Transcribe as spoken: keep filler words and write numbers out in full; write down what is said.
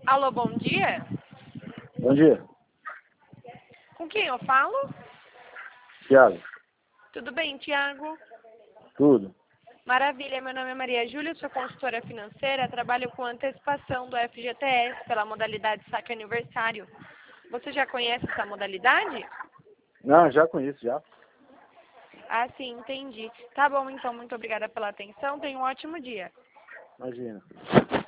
Alô, bom dia? Bom dia. Com quem eu falo? Thiago. Tudo bem, Tiago? Tudo. Maravilha, meu nome é Maria Júlia, sou consultora financeira, trabalho com antecipação do F G T S pela modalidade saque aniversário. Você já conhece essa modalidade? Não, já conheço, já. Ah, sim, entendi. Tá bom, então, muito obrigada pela atenção, tenha um ótimo dia. Imagina.